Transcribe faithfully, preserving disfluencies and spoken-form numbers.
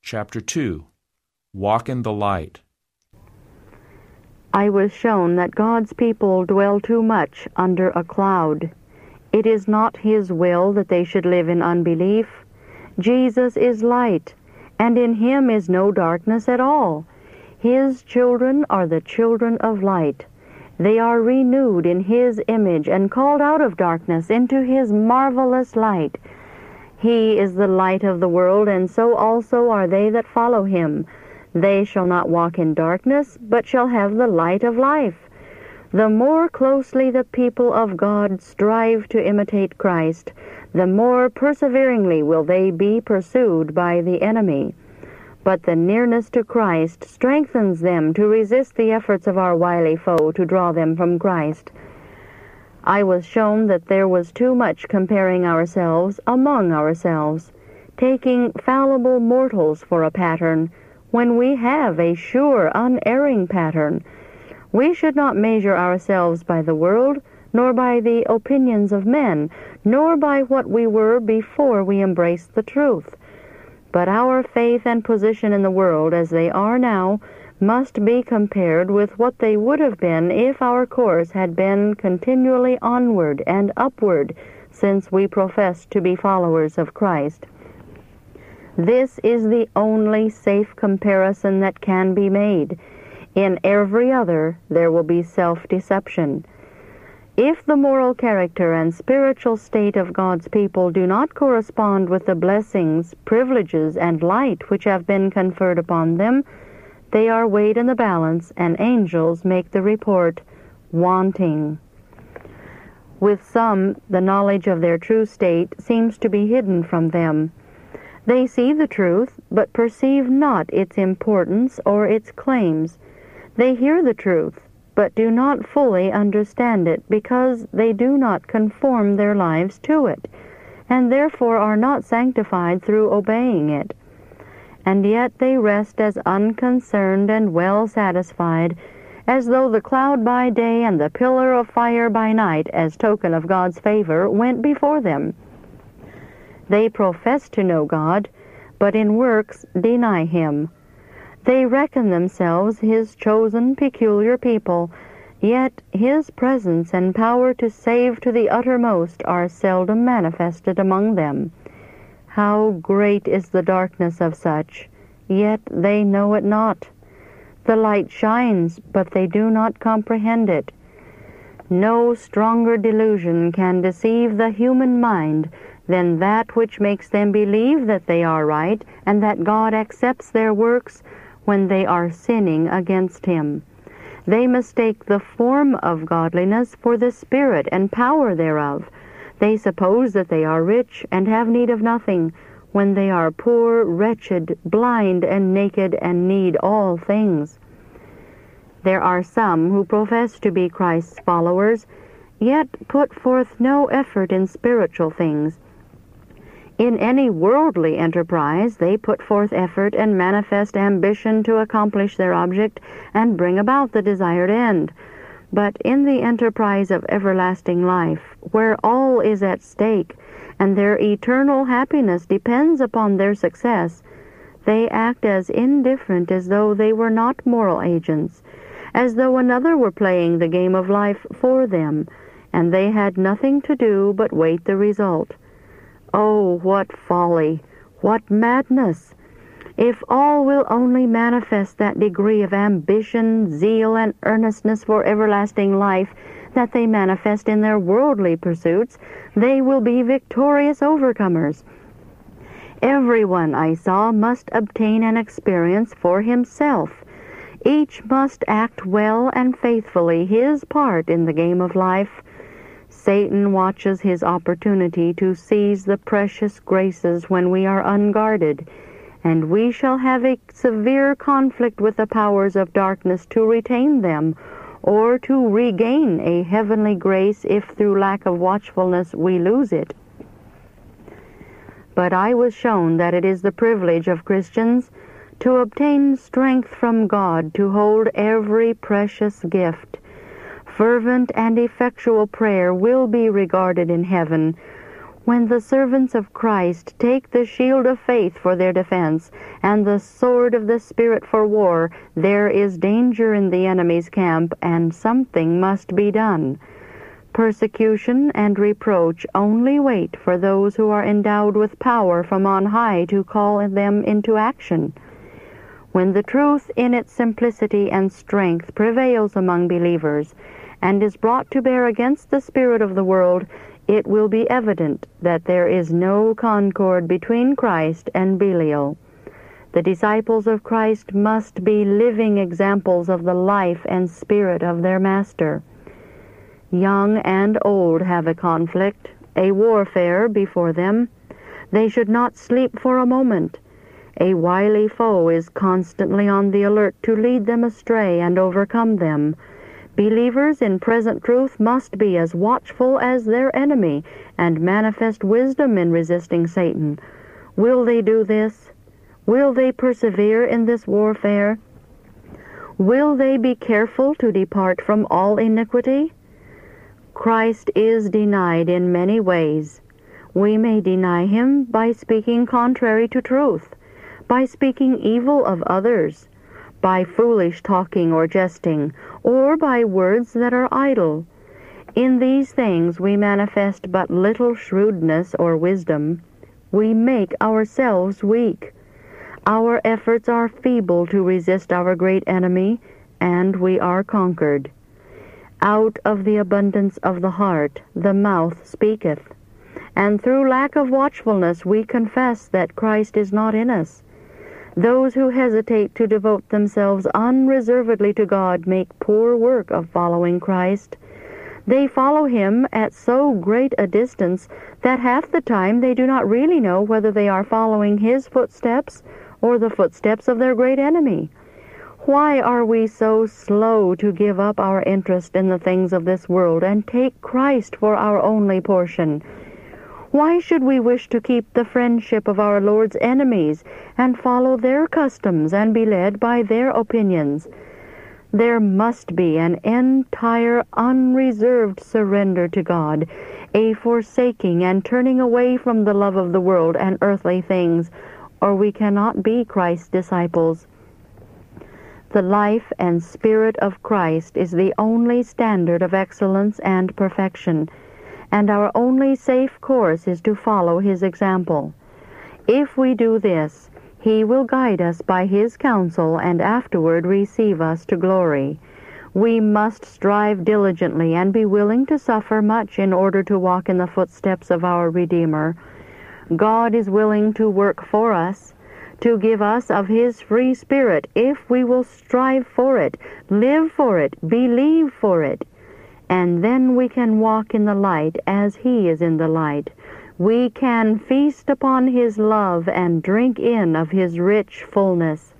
Chapter two. Walk in the Light. I was shown that God's people dwell too much under a cloud. It is not His will that they should live in unbelief. Jesus is light, and in Him is no darkness at all. His children are the children of light. They are renewed in His image and called out of darkness into His marvelous light. He is the light of the world, and so also are they that follow Him. They shall not walk in darkness, but shall have the light of life. The more closely the people of God strive to imitate Christ, the more perseveringly will they be pursued by the enemy. But the nearness to Christ strengthens them to resist the efforts of our wily foe to draw them from Christ. I was shown that there was too much comparing ourselves among ourselves, taking fallible mortals for a pattern, when we have a sure, unerring pattern. We should not measure ourselves by the world, nor by the opinions of men, nor by what we were before we embraced the truth. But our faith and position in the world, as they are now, must be compared with what they would have been if our course had been continually onward and upward, since we profess to be followers of Christ. This is the only safe comparison that can be made. In every other, there will be self-deception. If the moral character and spiritual state of God's people do not correspond with the blessings, privileges, and light which have been conferred upon them, they are weighed in the balance, and angels make the report, wanting. With some, the knowledge of their true state seems to be hidden from them. They see the truth, but perceive not its importance or its claims. They hear the truth, but do not fully understand it, because they do not conform their lives to it, and therefore are not sanctified through obeying it. And yet they rest as unconcerned and well satisfied, as though the cloud by day and the pillar of fire by night, as token of God's favor, went before them. They profess to know God, but in works deny Him. They reckon themselves His chosen peculiar people, yet His presence and power to save to the uttermost are seldom manifested among them. How great is the darkness of such, yet they know it not. The light shines, but they do not comprehend it. No stronger delusion can deceive the human mind than that which makes them believe that they are right, and that God accepts their works when they are sinning against Him. They mistake the form of godliness for the spirit and power thereof. They suppose that they are rich and have need of nothing, when they are poor, wretched, blind, and naked, and need all things. There are some who profess to be Christ's followers, yet put forth no effort in spiritual things. In any worldly enterprise, they put forth effort and manifest ambition to accomplish their object and bring about the desired end. But in the enterprise of everlasting life, where all is at stake, and their eternal happiness depends upon their success, they act as indifferent as though they were not moral agents, as though another were playing the game of life for them, and they had nothing to do but wait the result. Oh, what folly! What madness! If all will only manifest that degree of ambition, zeal, and earnestness for everlasting life that they manifest in their worldly pursuits, they will be victorious overcomers. Everyone, I saw, must obtain an experience for himself. Each must act well and faithfully his part in the game of life. Satan watches his opportunity to seize the precious graces when we are unguarded, and we shall have a severe conflict with the powers of darkness to retain them, or to regain a heavenly grace if through lack of watchfulness we lose it. But I was shown that it is the privilege of Christians to obtain strength from God to hold every precious gift. Fervent and effectual prayer will be regarded in heaven, When the servants of Christ take the shield of faith for their defense and the sword of the Spirit for war, there is danger in the enemy's camp, and something must be done. Persecution and reproach only wait for those who are endowed with power from on high to call them into action. When the truth in its simplicity and strength prevails among believers and is brought to bear against the spirit of the world, it will be evident that there is no concord between Christ and Belial. The disciples of Christ must be living examples of the life and spirit of their Master. Young and old have a conflict, a warfare before them. They should not sleep for a moment. A wily foe is constantly on the alert to lead them astray and overcome them. Believers in present truth must be as watchful as their enemy and manifest wisdom in resisting Satan. Will they do this? Will they persevere in this warfare? Will they be careful to depart from all iniquity? Christ is denied in many ways. We may deny him by speaking contrary to truth, by speaking evil of others, by foolish talking or jesting, or by words that are idle. In these things we manifest but little shrewdness or wisdom. We make ourselves weak. Our efforts are feeble to resist our great enemy, and we are conquered. Out of the abundance of the heart the mouth speaketh. And through lack of watchfulness we confess that Christ is not in us. Those who hesitate to devote themselves unreservedly to God make poor work of following Christ. They follow him at so great a distance that half the time they do not really know whether they are following his footsteps or the footsteps of their great enemy. Why are we so slow to give up our interest in the things of this world and take Christ for our only portion? Why should we wish to keep the friendship of our Lord's enemies and follow their customs and be led by their opinions? There must be an entire, unreserved surrender to God, a forsaking and turning away from the love of the world and earthly things, or we cannot be Christ's disciples. The life and spirit of Christ is the only standard of excellence and perfection, and our only safe course is to follow his example. If we do this, he will guide us by his counsel and afterward receive us to glory. We must strive diligently and be willing to suffer much in order to walk in the footsteps of our Redeemer. God is willing to work for us, to give us of his free spirit if we will strive for it, live for it, believe for it. And then we can walk in the light as he is in the light. We can feast upon his love and drink in of his rich fullness.